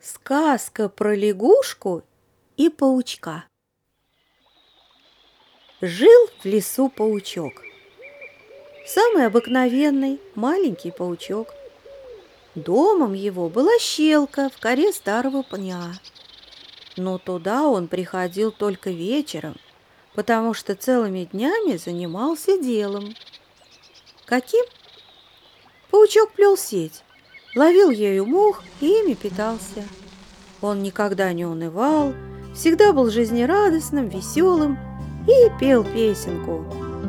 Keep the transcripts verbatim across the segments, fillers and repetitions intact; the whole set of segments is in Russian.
Сказка про лягушку и паучка. Жил в лесу паучок. Самый обыкновенный маленький паучок. Домом его была щелка в коре старого пня. Но туда он приходил только вечером, потому что целыми днями занимался делом. Каким? Паучок плел сеть, ловил ею мух и ими питался. Он никогда не унывал, всегда был жизнерадостным, веселым и пел песенку.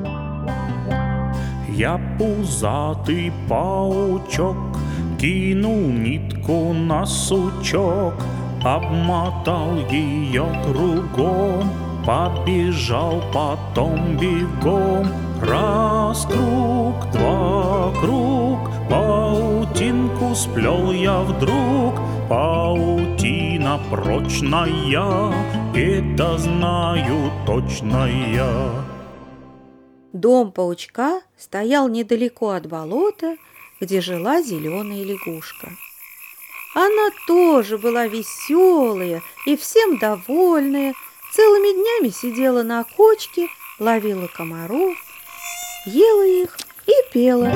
Я пузатый паучок, кинул нитку на сучок, обмотал ее кругом, побежал потом бегом. Раз круг, два круг, паутинку сплел я вдруг. Паутина прочная, это знаю точно я. Дом паучка стоял недалеко от болота, где жила зеленая лягушка. Она тоже была веселая и всем довольная, целыми днями сидела на кочке, ловила комаров, ела их и пела.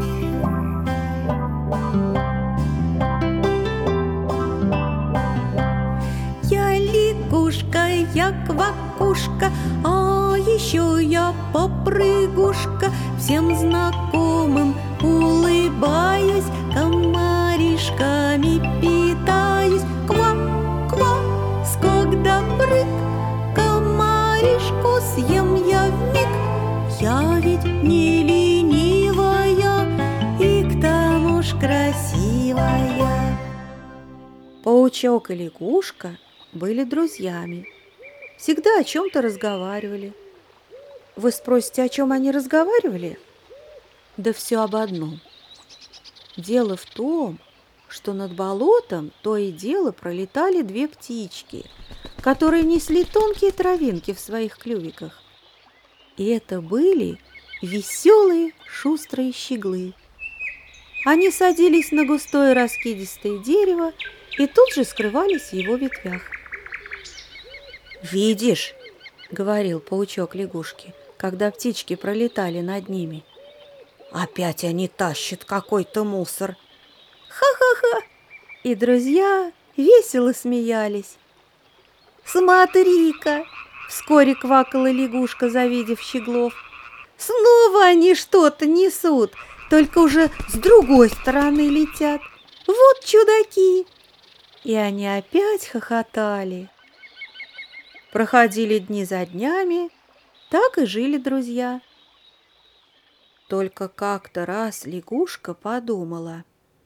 Я лягушка, я квакушка, а еще я попрыгушка. Всем знакомым улыбаюсь, комаришками питаюсь. Ква-ква, скок да прыг, комаришку съем я вмиг. Я ведь не ленивая и к тому ж красивая. Паучок и лягушка были друзьями, всегда о чем-то разговаривали. Вы спросите, о чем они разговаривали? Да все об одном. Дело в том, что над болотом то и дело пролетали две птички, которые несли тонкие травинки в своих клювиках. И это были веселые, шустрые щеглы. Они садились на густое раскидистое дерево и тут же скрывались в его ветвях. «Видишь, — говорил паучок лягушке, когда птички пролетали над ними, — опять они тащат какой-то мусор». Ха-ха-ха! И друзья весело смеялись. «Смотри-ка! — вскоре квакала лягушка, завидев щеглов. — Снова они что-то несут, только уже с другой стороны летят. Вот чудаки!» И они опять хохотали. Проходили дни за днями, так и жили друзья. Только как-то раз лягушка подумала: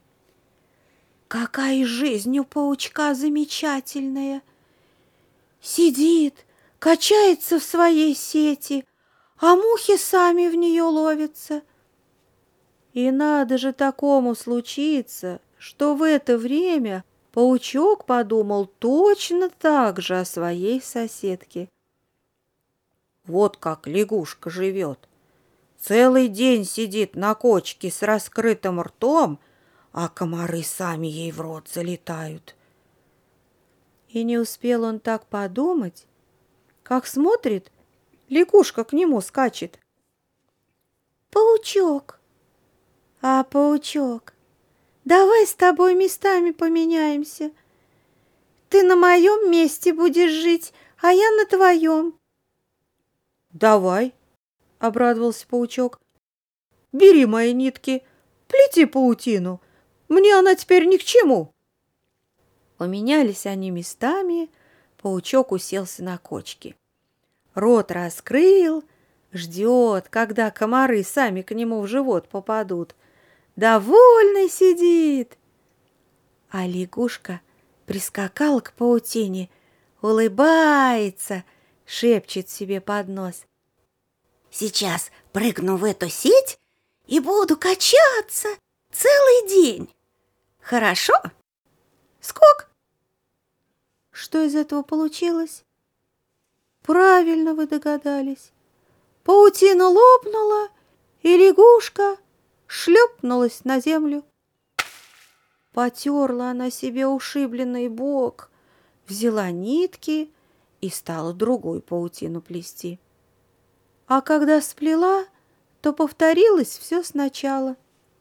какая жизнь у паучка замечательная! Сидит, качается в своей сети, а мухи сами в нее ловятся. И надо же такому случиться, что в это время паучок подумал точно так же о своей соседке. Вот как лягушка живет. Целый день сидит на кочке с раскрытым ртом, а комары сами ей в рот залетают. И не успел он так подумать, как смотрит, лягушка к нему скачет. «Паучок, а паучок, давай с тобой местами поменяемся. Ты на моем месте будешь жить, а я на твоем». «Давай», — обрадовался паучок. «Бери мои нитки, плети паутину. Мне она теперь ни к чему». Поменялись они местами, паучок уселся на кочке. Рот раскрыл, ждет, когда комары сами к нему в живот попадут. Довольный сидит. А лягушка прискакала к паутине, улыбается, шепчет себе под нос: «Сейчас прыгну в эту сеть и буду качаться целый день. Хорошо?» Скок! Что из этого получилось? Правильно вы догадались. Паутина лопнула, и лягушка шлепнулась на землю. Потерла она себе ушибленный бок, взяла нитки и стала другую паутину плести. А когда сплела, то повторилось все сначала.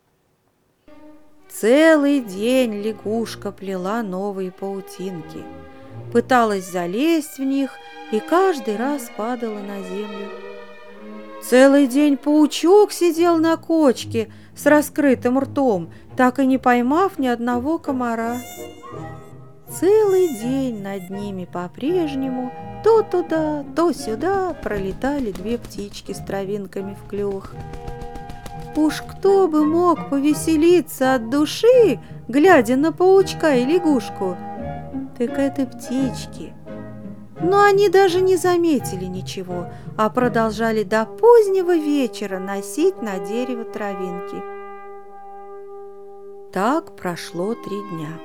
Целый день лягушка плела новые паутинки, пыталась залезть в них и каждый раз падала на землю. Целый день паучок сидел на кочке с раскрытым ртом, так и не поймав ни одного комара. Целый день над ними по-прежнему то туда, то сюда пролетали две птички с травинками в клювах. Уж кто бы мог повеселиться от души, глядя на паучка и лягушку, так это птички. Но они даже не заметили ничего, а продолжали до позднего вечера носить на дерево травинки. Так прошло три дня.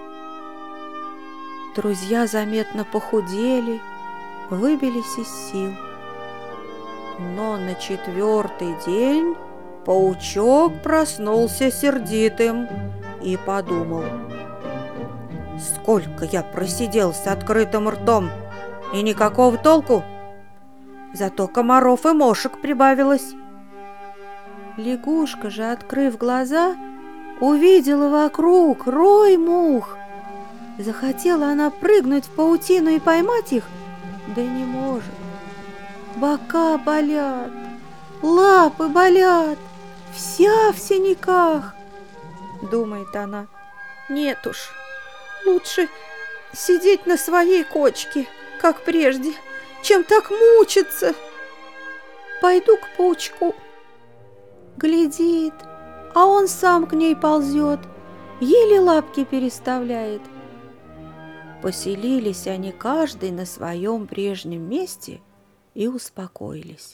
Друзья заметно похудели, выбились из сил. Но на четвертый день паучок проснулся сердитым и подумал: «Сколько я просидел с открытым ртом, и никакого толку! Зато комаров и мошек прибавилось». Лягушка же, открыв глаза, увидела вокруг рой мух. Захотела она прыгнуть в паутину и поймать их, да не может. Бока болят, лапы болят, вся в синяках. Думает она: нет уж, лучше сидеть на своей кочке, как прежде, чем так мучиться. Пойду к паучку. Глядит, а он сам к ней ползет, еле лапки переставляет. Поселились они каждый на своем прежнем месте и успокоились.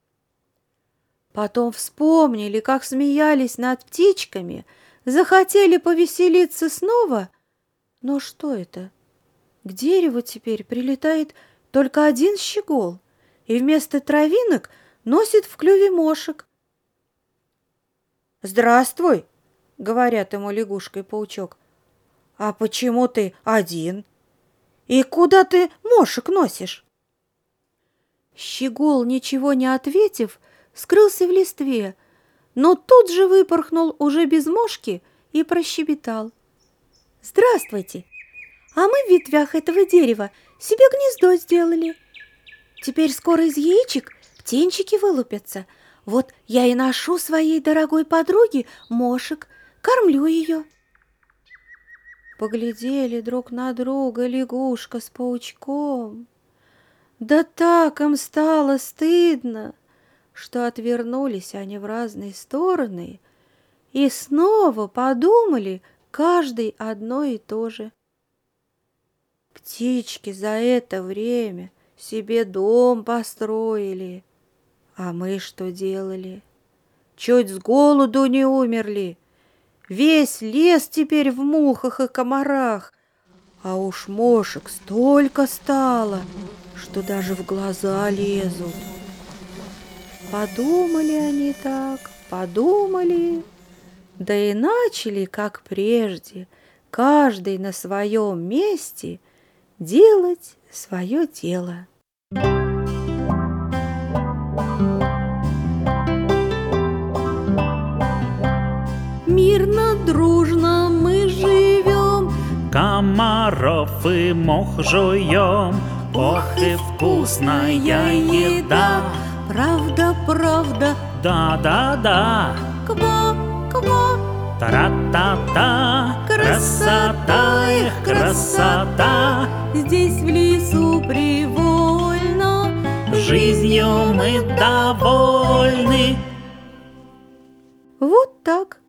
Потом вспомнили, как смеялись над птичками, захотели повеселиться снова. Но что это? К дереву теперь прилетает только один щегол, и вместо травинок носит в клюве мошек. «Здравствуй», — говорят ему лягушка и паучок. «А почему ты один? И куда ты мошек носишь?» Щегол, ничего не ответив, скрылся в листве, но тут же выпорхнул уже без мошки и прощебетал: «Здравствуйте! А мы в ветвях этого дерева себе гнездо сделали. Теперь скоро из яичек птенчики вылупятся. Вот я и ношу своей дорогой подруге мошек, кормлю ее». Поглядели друг на друга лягушка с паучком. Да так им стало стыдно, что отвернулись они в разные стороны и снова подумали каждый одно и то же. Птички за это время себе дом построили, а мы что делали? Чуть с голоду не умерли. Весь лес теперь в мухах и комарах, а уж мошек столько стало, что даже в глаза лезут. Подумали они так, подумали, да и начали, как прежде, каждый на своем месте делать свое дело. Мирно, дружно мы живем, Комаров и мох жуем. Ох и вкусная еда! Правда, правда, Да-да-да! ква, ква, Тра-та-та! Красота, эх, красота! здесь в лесу привольно, Жизнью мы довольны. Вот так